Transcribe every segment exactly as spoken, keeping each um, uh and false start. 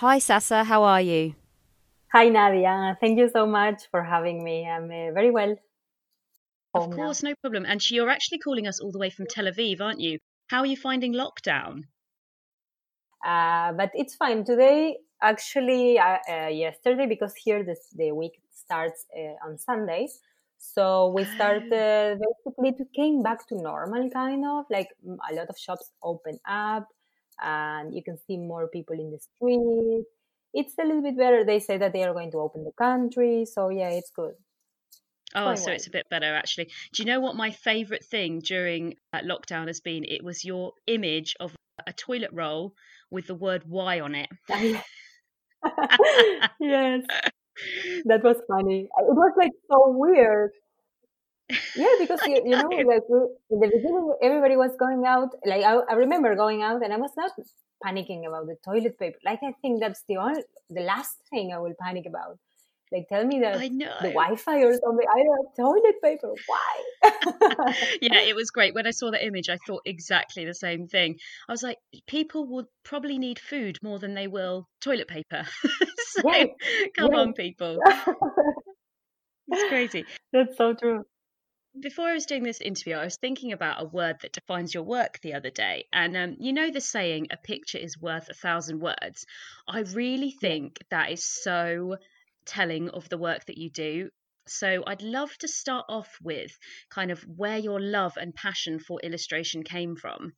Hi Sasa, how are you? Hi, Nadia. Thank you so much for having me. I'm uh, very well Of home now. course, no problem. And you're actually calling us all the way from Tel Aviv, aren't you? How are you finding lockdown? Uh, but it's fine. Today, actually, uh, uh, yesterday, because here this, the week starts uh, on Sundays. So we Oh, started basically to came back to normal, kind of like mm, a lot of shops open up and you can see more people in the street. It's a little bit better. They say that they are going to open the country. So yeah, it's good. It's oh, going so well. it's a bit better actually. Do you know what my favourite thing during uh, lockdown has been? It was your image of a toilet roll with the word Y on it. Yes. That was funny. It was like so weird. Yeah, because I you you know know. like we, in the beginning everybody was going out. Like I, I remember going out and I was not panicking about the toilet paper. Like I think that's the only the last thing I will panic about. Like tell me that I the know. Wi-Fi or something. I don't have toilet paper. Why? Yeah, it was great. When I saw the image, I thought exactly the same thing. I was like, people would probably need food more than they will toilet paper. So, Yes, come yes. on, people. It's crazy. That's so true. Before I was doing this interview, I was thinking about a word that defines your work the other day. And um, you know the saying, a picture is worth a thousand words. I really Yeah. think that is so telling of the work that you do. So I'd love to start off with kind of where your love and passion for illustration came from.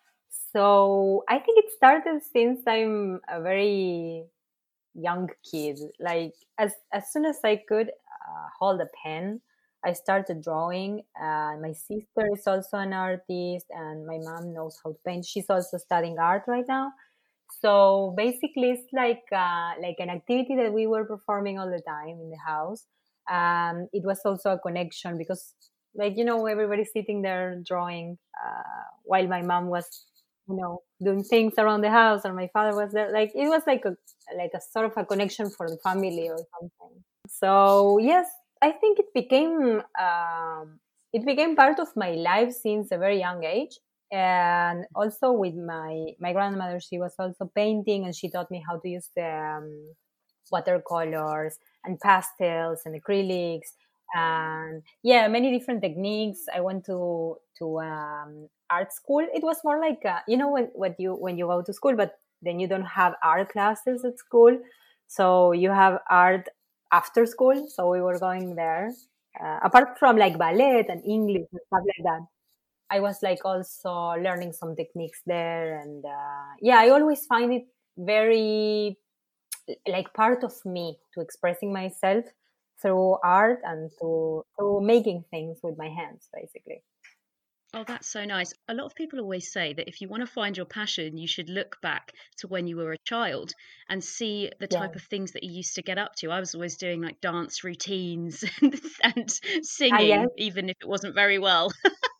So I think it started since I'm a very young kid. Like as as soon as I could uh, hold a pen, I started drawing. Uh, my sister is also an artist, and my mom knows how to paint. She's also studying art right now. So basically, it's like uh, like an activity that we were performing all the time in the house. Um, it was also a connection because, like you know, everybody's sitting there drawing uh, while my mom was, you know, doing things around the house, and my father was there. Like it was like a like a sort of a connection for the family or something. So yes, I think it became um, it became part of my life since a very young age. And also with my my grandmother, she was also painting, and she taught me how to use the um, watercolors and pastels and acrylics and yeah, many different techniques. I went to to um, art school. It was more like uh, you know when when you when you go to school, but then you don't have art classes at school, so you have art after school. So we were going there. Uh, apart from like ballet and English and stuff like that, I was like also learning some techniques there, and uh, yeah, I always find it very like part of me to expressing myself through art and to through making things with my hands, basically. Oh, that's so nice. A lot of people always say that if you want to find your passion, you should look back to when you were a child and see the Yeah, type of things that you used to get up to. I was always doing like dance routines and, and ah, yes, singing, even if it wasn't very well.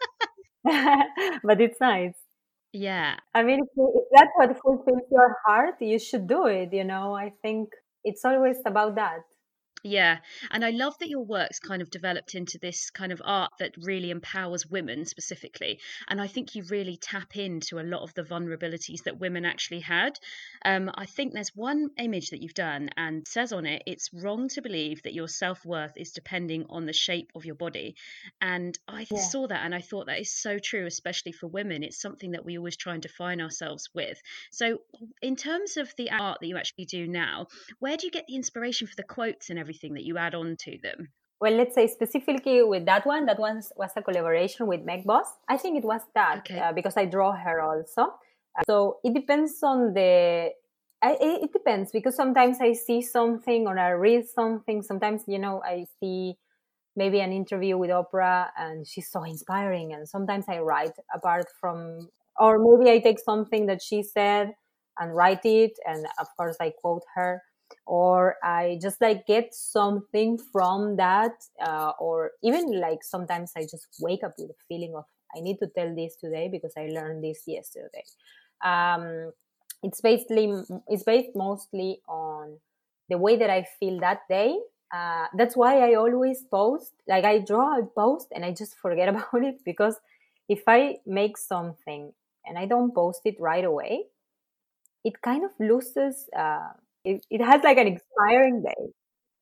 but it's nice. Yeah. I mean, if, if that's what fulfills your heart, you should do it. You know, I think it's always about that. Yeah, and I love that your work's kind of developed into this kind of art that really empowers women specifically. And I think you really tap into a lot of the vulnerabilities that women actually had. Um, I think there's one image that you've done and says on it, it's wrong to believe that your self-worth is depending on the shape of your body. And I Yeah. saw that and I thought that is so true, especially for women. It's something that we always try and define ourselves with. So, in terms of the art that you actually do now, where do you get the inspiration for the quotes and everything that you add on to them? Well, let's say specifically with that one, that one was a collaboration with Meg Boss. I think it was that Okay. uh, because I draw her also. So it depends on the. I, it it depends because sometimes I see something or I read something. Sometimes you know I see maybe an interview with Oprah and she's so inspiring, and sometimes I write apart from, or maybe I take something that she said and write it, and of course I quote her, or I just like get something from that, uh, or even like sometimes I just wake up with a feeling of I need to tell this today because I learned this yesterday. Um, it's basically it's based mostly on the way that I feel that day. Uh, that's why I always post. Like I draw, I post, and I just forget about it because if I make something and I don't post it right away, it kind of loses. Uh, It, it has like an expiring date.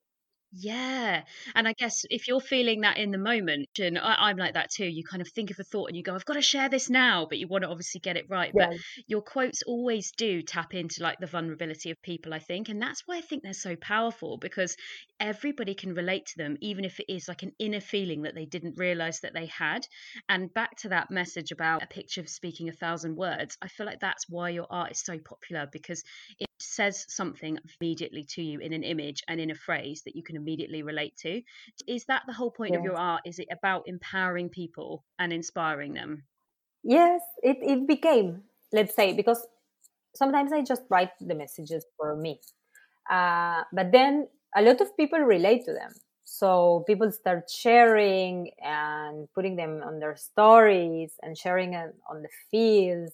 Yeah. And I guess if you're feeling that in the moment, and I, I'm like that too, you kind of think of a thought and you go, I've got to share this now, but you want to obviously get it right. But Yeah. your quotes always do tap into like the vulnerability of people, I think. And that's why I think they're so powerful, because everybody can relate to them, even if it is like an inner feeling that they didn't realize that they had. And back to that message about a picture speaking a thousand words, I feel like that's why your art is so popular, because it says something immediately to you in an image and in a phrase that you can immediately relate to. Is that the whole point of your Yes. art? Is it about empowering people and inspiring them? Yes, it, it became, let's say, because sometimes I just write the messages for me. Uh, but then a lot of people relate to them. So people start sharing and putting them on their stories and sharing it on the fields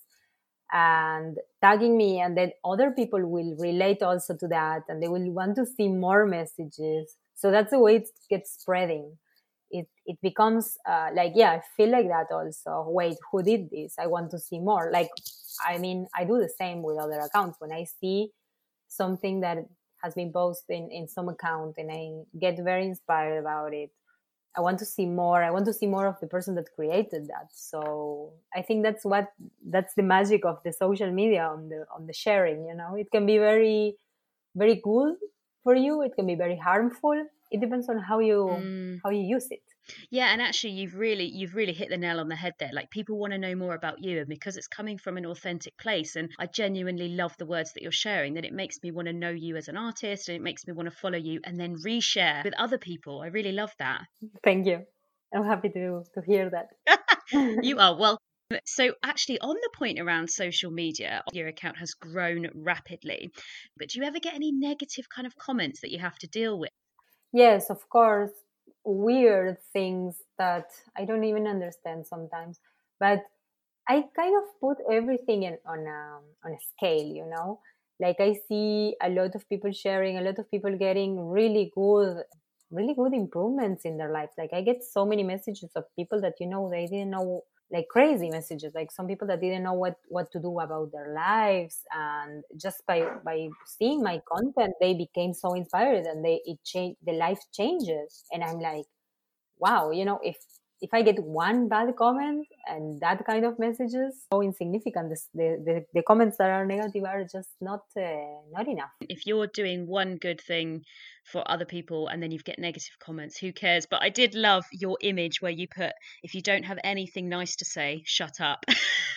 and tagging me. And then other people will relate also to that and they will want to see more messages. So that's the way it gets spreading. It, it becomes uh, like, yeah, I feel like that also. Wait, who did this? I want to see more. Like, I mean, I do the same with other accounts. When I see something that has been posted in, in some account and I get very inspired about it, I want to see more. I want to see more of the person that created that. So I think that's what that's the magic of the social media on the on the sharing, you know. It can be very very good for you. It can be very harmful. It depends on how you Mm. how you use it. Yeah, and actually you've really you've really hit the nail on the head there. Like people want to know more about you, and because it's coming from an authentic place, and I genuinely love the words that you're sharing, then it makes me want to know you as an artist, and it makes me want to follow you and then reshare with other people. I really love that. Thank you. I'm happy to to hear that. You are well. So actually on the point around social media, your account has grown rapidly. But do you ever get any negative kind of comments that you have to deal with? Yes, of course, weird things that I don't even understand sometimes. But I kind of put everything in, on a on a scale, you know. Like I see a lot of people sharing, a lot of people getting really good, really good improvements in their lives. Like I get so many messages of people that you know they didn't know, like crazy messages, like some people that didn't know what what to do about their lives, and just by by seeing my content, they became so inspired, and they it changed the life changes, and I'm like, wow, you know, if if I get one bad comment and that kind of messages, so insignificant. This, the, the the comments that are negative are just not uh, not enough. If you're doing one good thing for other people and then you get negative comments, who cares? But I did love your image where you put, if you don't have anything nice to say, shut up.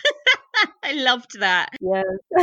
I loved that. Yes.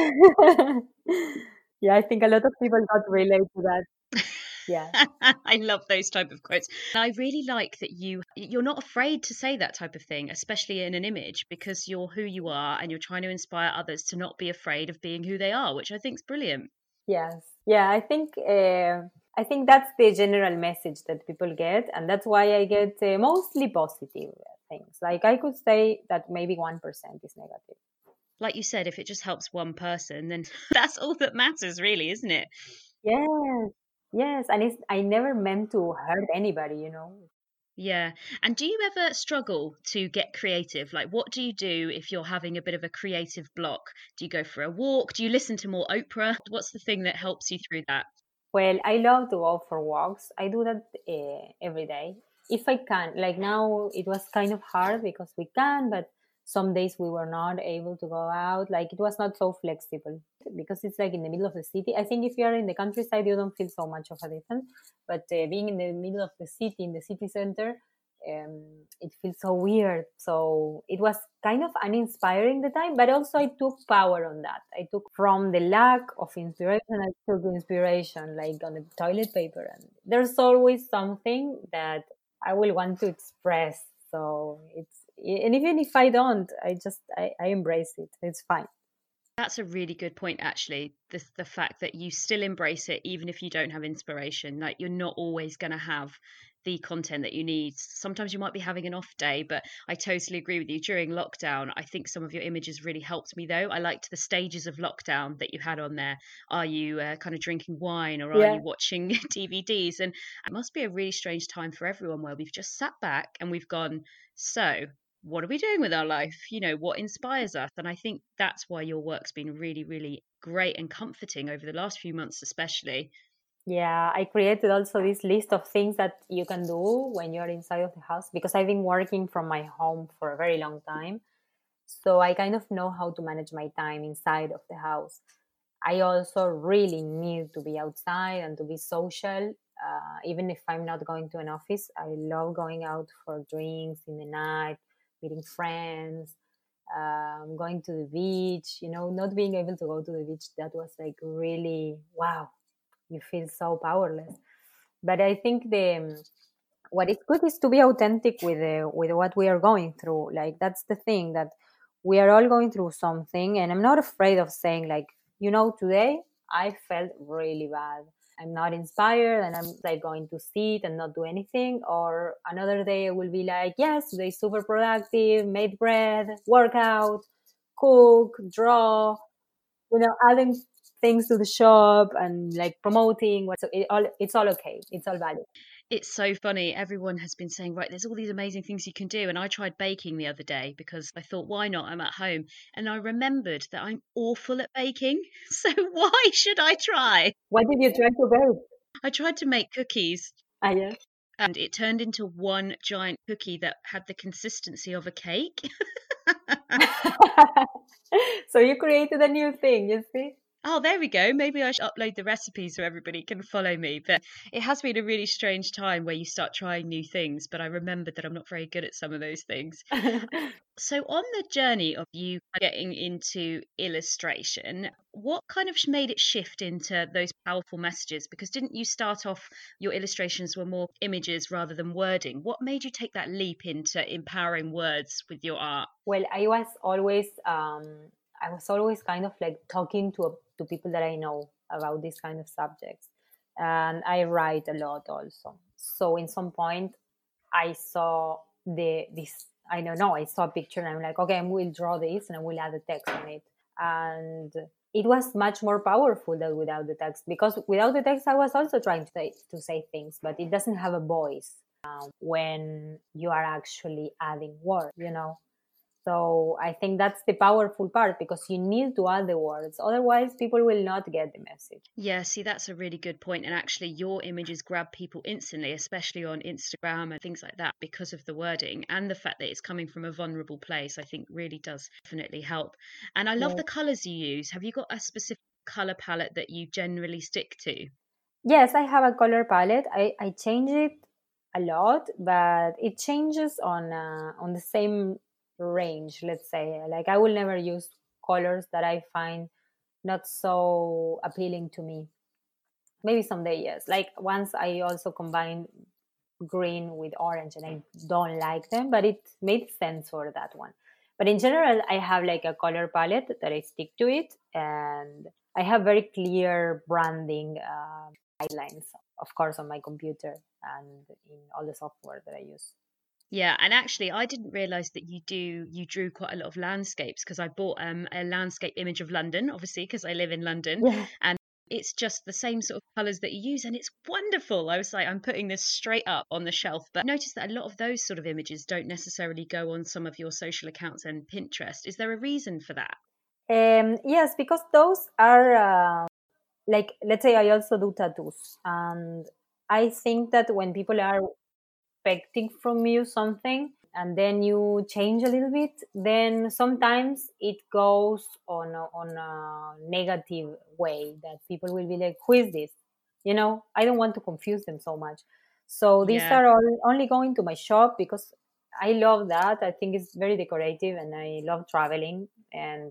Yeah, I think a lot of people got relate to that. Yeah. I love those type of quotes. And I really like that you you're not afraid to say that type of thing, especially in an image, because you're who you are and you're trying to inspire others to not be afraid of being who they are, which I think is brilliant. Yes. Yeah, I think uh, I think that's the general message that people get, and that's why I get uh, mostly positive things. Like I could say that maybe one percent is negative. Like you said, if it just helps one person, then that's all that matters, really, isn't it? Yes. Yes, and it's I never meant to hurt anybody, you know. Yeah. And do you ever struggle to get creative? Like, what do you do if you're having a bit of a creative block? Do you go for a walk? Do you listen to more Oprah? What's the thing that helps you through that? Well, I love to go for walks. I do that uh, every day if I can. Like now, it was kind of hard because we can, but some days we were not able to go out. Like it was not so flexible because it's like in the middle of the city. I think if you are in the countryside, you don't feel so much of a difference. But uh, being in the middle of the city, in the city center, um, it feels so weird. So it was kind of uninspiring the time, but also I took power on that. I took from the lack of inspiration, I took inspiration like on the toilet paper. And there's always something that I will want to express. So it's, and even if I don't, I just, I, I embrace it. It's fine. That's a really good point, actually. The the fact that you still embrace it, even if you don't have inspiration. Like you're not always going to have the content that you need. Sometimes you might be having an off day, but I totally agree with you. During lockdown, I think some of your images really helped me, though. I liked the stages of lockdown that you had on there. Are you uh, kind of drinking wine, or are Yeah. you watching D V Ds? And it must be a really strange time for everyone where we've just sat back and we've gone, so what are we doing with our life? You know, what inspires us? And I think that's why your work's been really, really great and comforting over the last few months, especially. Yeah, I created also this list of things that you can do when you're inside of the house because I've been working from my home for a very long time. So I kind of know how to manage my time inside of the house. I also really need to be outside and to be social. Uh, even if I'm not going to an office, I love going out for drinks in the night, meeting friends, um, going to the beach. You know, not being able to go to the beach, that was like really, wow, you feel so powerless. But I think the what is good is to be authentic with uh, with what we are going through. Like that's the thing, that we are all going through something, and I'm not afraid of saying, like, you know, today I felt really bad. I'm not inspired, and I'm like going to sit and not do anything. Or another day I will be like, yes, today super productive, made bread, workout, cook, draw, you know, adding things to the shop and like promoting. So it all it's all okay. It's all valid. It's so funny. Everyone has been saying, right, there's all these amazing things you can do. And I tried baking the other day because I thought, why not? I'm at home. And I remembered that I'm awful at baking. So why should I try? What did you try to bake? I tried to make cookies Ah, yeah. and it turned into one giant cookie that had the consistency of a cake. So you created a new thing, you see? Oh, there we go. Maybe I should upload the recipes so everybody can follow me. But it has been a really strange time where you start trying new things. But I remembered that I'm not very good at some of those things. So, on the journey of you getting into illustration, what kind of sh- made it shift into those powerful messages? Because didn't you start off your illustrations were more images rather than wording? What made you take that leap into empowering words with your art? Well, I was always, um, I was always kind of like talking to to people that I know about these kind of subjects, and I write a lot also. So, in some point, I saw the this. I don't know. I saw a picture, and I'm like, okay, I will draw this, and I will add the text on it, and it was much more powerful than without the text, because without the text, I was also trying to say, to say things, but it doesn't have a voice when you are actually adding words, you know. So I think that's the powerful part, because you need to add the words. Otherwise, people will not get the message. Yeah, see, that's a really good point. And actually, your images grab people instantly, especially on Instagram and things like that, because of the wording and the fact that it's coming from a vulnerable place, I think really does definitely help. And I love Yeah. the colors you use. Have you got a specific color palette that you generally stick to? Yes, I have a color palette. I, I change it a lot, but it changes on uh, on the same range, let's say. Like I will never use colors that I find not so appealing to me. Maybe someday, yes. Like once I also combined green with orange, and I don't like them, but it made sense for that one. But in general, I have like a color palette that I stick to it, and I have very clear branding uh, guidelines, of course, on my computer and in all the software that I use. Yeah, and actually, I didn't realize that you do you drew quite a lot of landscapes because I bought um, a landscape image of London, obviously, because I live in London, Yeah. and it's just the same sort of colors that you use, and it's wonderful. I was like, I'm putting this straight up on the shelf, but I noticed that a lot of those sort of images don't necessarily go on some of your social accounts and Pinterest. Is there a reason for that? Um, yes, because those are uh, like, let's say I also do tattoos, and I think that when people are expecting from you something and then you change a little bit, then sometimes it goes on a, on a negative way, that people will be like, who is this? You know, I don't want to confuse them so much. So these Yeah. are all only going to my shop because I love that. I think it's very decorative, and I love traveling, and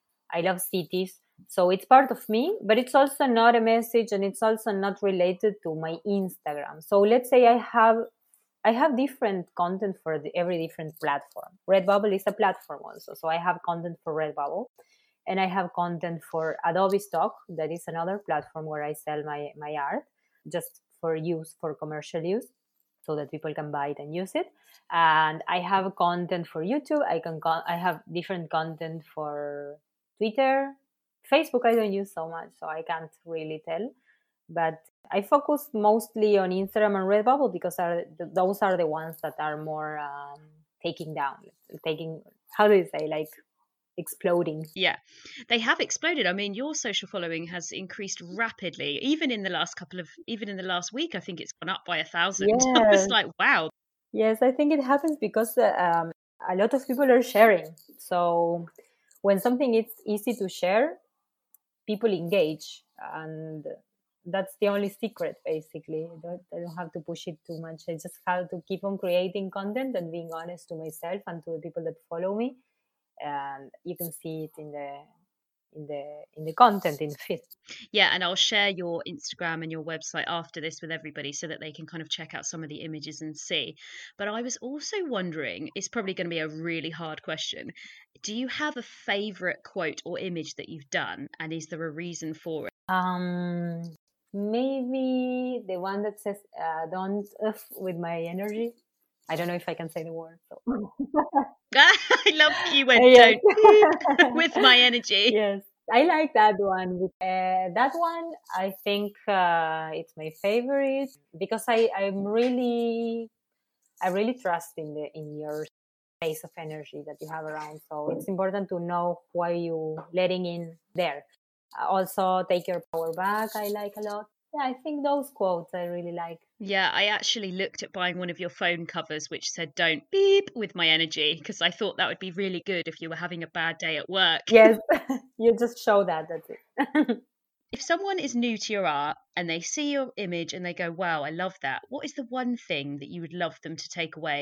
I love cities. So it's part of me, but it's also not a message, and it's also not related to my Instagram. So let's say I have I have different content for the, every different platform. Redbubble is a platform also. So I have content for Redbubble, and I have content for Adobe Stock. That is another platform where I sell my, my art just for use, for commercial use, so that people can buy it and use it. And I have content for YouTube. I can con- I have different content for Twitter. Facebook I don't use so much, so I can't really tell. But I focus mostly on Instagram and Redbubble because are, those are the ones that are more um, taking down, taking, how do you say, like exploding. Yeah, they have exploded. I mean, your social following has increased rapidly, even in the last couple of, even in the last week. I think it's gone up by a thousand. I was Yes, like, wow. yes, I think it happens because uh, um, a lot of people are sharing. So when something is easy to share, people engage, and that's the only secret. Basically, I don't, I don't have to push it too much. I just have to keep on creating content and being honest to myself and to the people that follow me, and you can see it in the in the in the content in the feed. Yeah, and I'll share your Instagram and your website after this with everybody so that they can kind of check out some of the images and see. But I was also wondering, it's probably going to be a really hard question. Do you have a favorite quote or image that you've done, and is there a reason for it? Um, maybe the one that says uh, "Don't F with my energy." I don't know if I can say the word. So. I love that you went, Yes. don't beep with my energy. Yes, I like that one. Uh, that one, I think uh, it's my favorite because I I'm really I really trust in the in your space of energy that you have around. So it's important to know why you letting in there. Uh, also, take your power back. I like a lot. Yeah, I think those quotes I really like. Yeah, I actually looked at buying one of your phone covers which said don't beep with my energy because I thought that would be really good if you were having a bad day at work. Yes, you just show that. That's it. If someone is new to your art and they see your image and they go, wow, I love that, what is the one thing that you would love them to take away?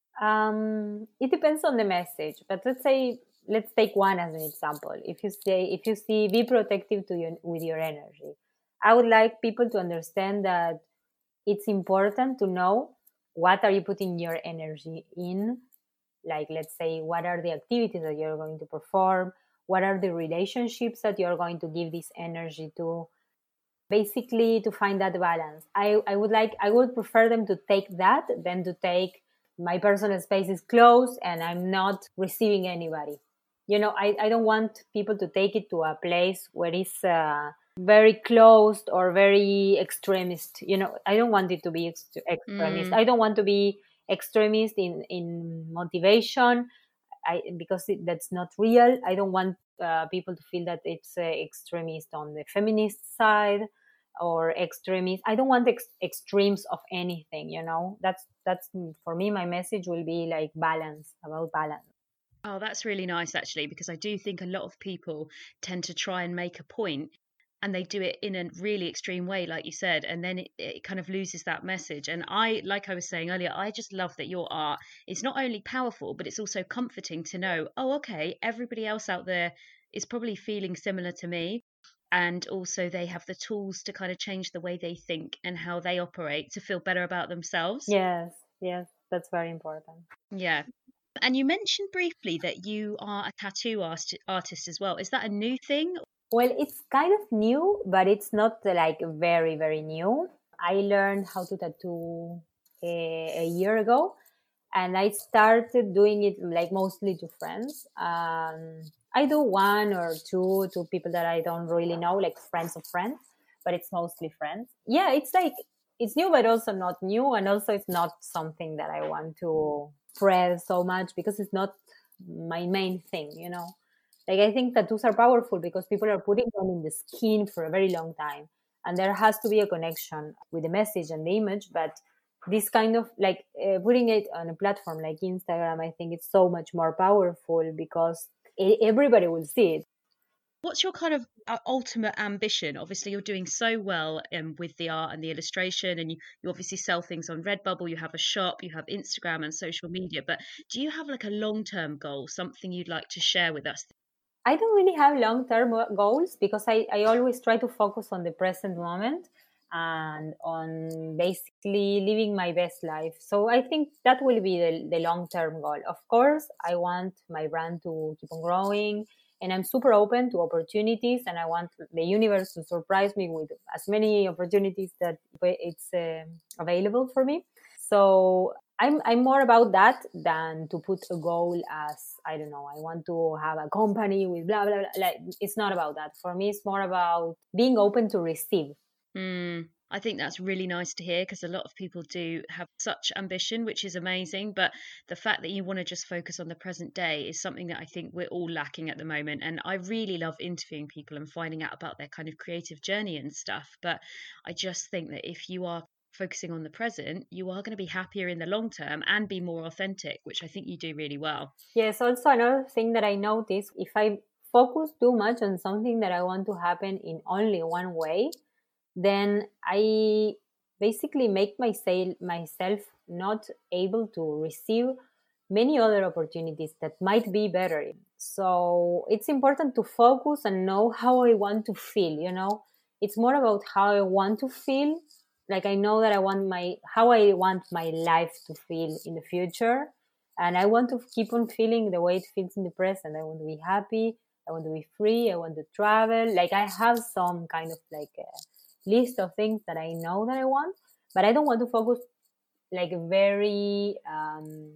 Um, it depends on the message, but let's say let's take one as an example. If you say if you see be protective to your with your energy, I would like people to understand that it's important to know what are you putting your energy in. Like, let's say, what are the activities that you're going to perform? What are the relationships that you're going to give this energy to? Basically, to find that balance. I, I would like, I would prefer them to take that than to take my personal space is closed and I'm not receiving anybody. You know, I, I don't want people to take it to a place where it's uh, very closed or very extremist. You know, I don't want it to be ex- extremist. Mm, I don't want to be extremist in, in motivation. I, because it, that's not real. I don't want uh, people to feel that it's uh, extremist on the feminist side or extremist. I don't want ex- extremes of anything. You know, that's that's for me. My message will be like balance, about balance. oh, that's really nice actually, because I do think a lot of people tend to try and make a point and they do it in a really extreme way, like you said, and then it, it kind of loses that message. And I, like I was saying earlier, I just love that your art is not only powerful, but it's also comforting to know, oh, okay, everybody else out there is probably feeling similar to me. And also, they have the tools to kind of change the way they think and how they operate to feel better about themselves. Yes, yes, that's very important. Yeah. And you mentioned briefly that you are a tattoo artist, artist as well. Is that a new thing? Well, it's kind of new, but it's not uh, like very, very new. I learned how to tattoo a, a year ago, and I started doing it like mostly to friends. Um, I do one or two to people that I don't really know, like friends of friends, but it's mostly friends. Yeah, it's like it's new, but also not new, and also it's not something that I want to spread so much because it's not my main thing, you know. Like, I think tattoos are powerful because people are putting them in the skin for a very long time, and there has to be a connection with the message and the image. But this kind of like uh, putting it on a platform like Instagram, I think it's so much more powerful because e- everybody will see it. What's your kind of uh, ultimate ambition? Obviously, you're doing so well um, with the art and the illustration, and you, you obviously sell things on Redbubble. You have a shop, you have Instagram and social media. But do you have like a long term goal, something you'd like to share with us? I don't really have long term goals because I, I always try to focus on the present moment and on basically living my best life. So I think that will be the, the long term goal. Of course, I want my brand to keep on growing, and I'm super open to opportunities, and I want the universe to surprise me with as many opportunities that it's uh, available for me. So I'm I'm more about that than to put a goal as, I don't know, I want to have a company with blah blah blah. Like, it's not about that. For me, it's more about being open to receive. Mm. I think that's really nice to hear because a lot of people do have such ambition, which is amazing. But the fact that you want to just focus on the present day is something that I think we're all lacking at the moment. And I really love interviewing people and finding out about their kind of creative journey and stuff. But I just think that if you are focusing on the present, you are going to be happier in the long term and be more authentic, which I think you do really well. Yes, also another thing that I notice, if I focus too much on something that I want to happen in only one way, then I basically make myself myself not able to receive many other opportunities that might be better. So it's important to focus and know how I want to feel, you know. It's more about how I want to feel. Like I know that I want my how I want my life to feel in the future. And I want to keep on feeling the way it feels in the present. I want to be happy. I want to be free. I want to travel. Like I have some kind of like a list of things that I know that I want, but I don't want to focus like a very um,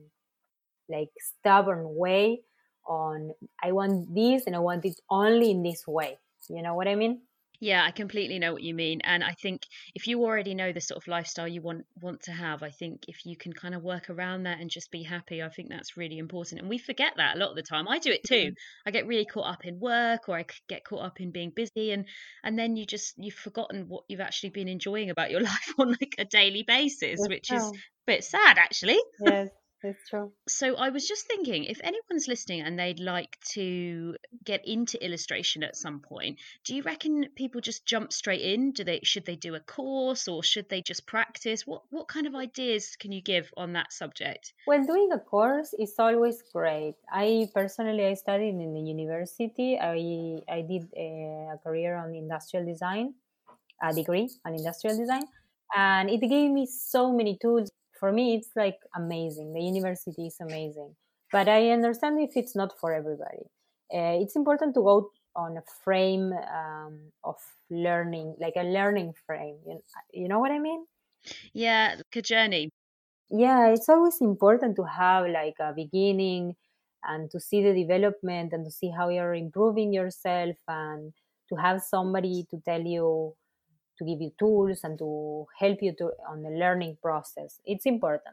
like stubborn way on I want this and I want it only in this way. You know what I mean? Yeah, I completely know what you mean. And I think if you already know the sort of lifestyle you want want to have, I think if you can kind of work around that and just be happy, I think that's really important. And we forget that a lot of the time. I do it too. Mm. I get really caught up in work or I c- get caught up in being busy and and then you just you've forgotten what you've actually been enjoying about your life on like a daily basis, That's which is true. a bit sad actually. Yes, that's true. So I was just thinking, if anyone's listening and they'd like to get into illustration at some point, do you reckon people just jump straight in? Do they should they do a course or should they just practice? What what kind of ideas can you give on that subject? Well, doing a course is always great. I personally, I studied in the university. I I did a, a career on industrial design, a degree on industrial design, and it gave me so many tools. For me, it's like amazing. The university is amazing, but I understand if it's not for everybody. Uh, it's important to go on a frame um, of learning, like a learning frame. You, you know what I mean? Yeah, like a journey. Yeah, it's always important to have like a beginning and to see the development and to see how you're improving yourself and to have somebody to tell you to give you tools and to help you to on the learning process. It's important.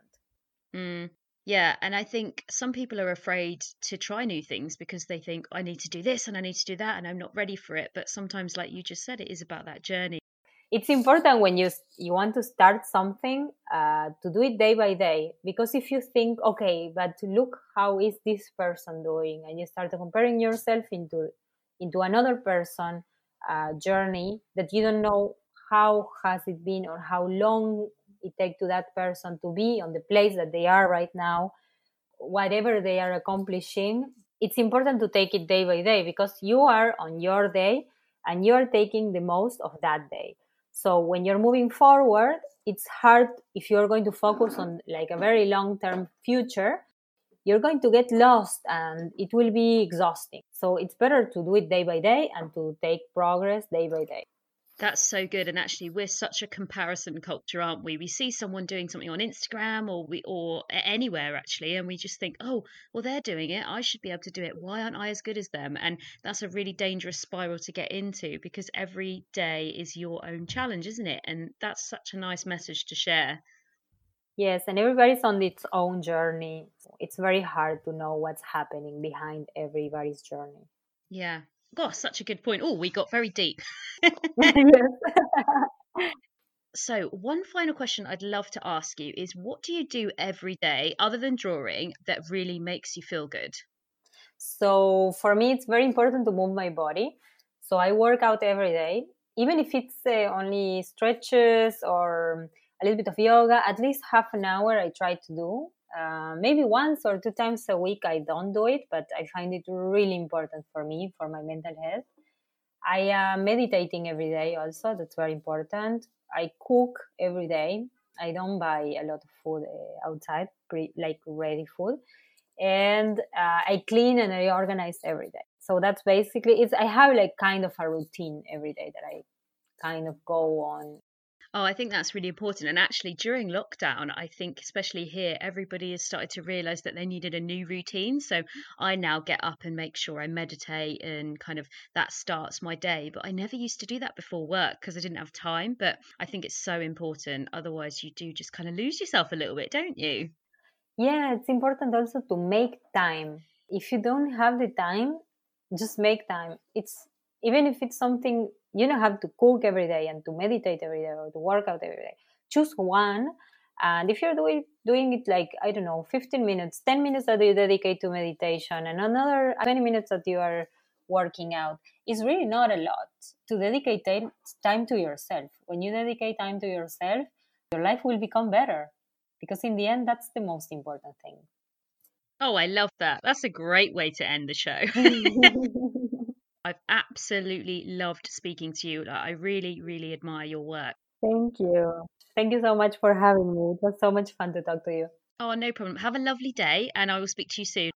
Mm. Yeah, and I think some people are afraid to try new things because they think I need to do this and I need to do that and I'm not ready for it. But sometimes, like you just said, it is about that journey. It's important when you you want to start something uh, to do it day by day, because if you think, okay, but look how is this person doing, and you start comparing yourself into into another person uh, journey that you don't know how has it been or how long it take to that person to be on the place that they are right now, whatever they are accomplishing. It's important to take it day by day because you are on your day and you're taking the most of that day. So when you're moving forward, it's hard if you're going to focus on like a very long term future. You're going to get lost and it will be exhausting. So it's better to do it day by day and to take progress day by day. That's so good. And actually, we're such a comparison culture, aren't we? We see someone doing something on Instagram or we or a- anywhere actually, and we just think, oh, well, they're doing it. I should be able to do it. Why aren't I as good as them? And that's a really dangerous spiral to get into because every day is your own challenge, isn't it? And that's such a nice message to share. Yes, and everybody's on its own journey. It's very hard to know what's happening behind everybody's journey. Yeah. Gosh, such a good point. Oh, we got very deep. Yes. So, one final question I'd love to ask you is what do you do every day other than drawing that really makes you feel good? So for me, it's very important to move my body. So I work out every day, even if it's uh, only stretches or a little bit of yoga, at least half an hour I try to do. Uh, maybe once or two times a week I don't do it, but I find it really important for me, for my mental health. I am meditating every day also. That's very important. I cook every day. I don't buy a lot of food uh, outside, pre- like ready food, and uh, I clean and I organize every day. So that's basically it's. I have like kind of a routine every day that I kind of go on. Oh, I think that's really important. And actually, during lockdown, I think, especially here, everybody has started to realize that they needed a new routine. So I now get up and make sure I meditate and kind of that starts my day. But I never used to do that before work because I didn't have time. But I think it's so important. Otherwise, you do just kind of lose yourself a little bit, don't you? Yeah, it's important also to make time. If you don't have the time, just make time. It's even if it's something you don't have to cook every day and to meditate every day or to work out every day. Choose one, and if you're doing doing it like I don't know, fifteen minutes, ten minutes that you dedicate to meditation, and another twenty minutes that you are working out, is really not a lot to dedicate time time to yourself. When you dedicate time to yourself, your life will become better because in the end that's the most important thing. Oh, I love that. That's a great way to end the show. I've absolutely loved speaking to you. Like, I really, really admire your work. Thank you. Thank you so much for having me. It was so much fun to talk to you. Oh, no problem. Have a lovely day, and I will speak to you soon.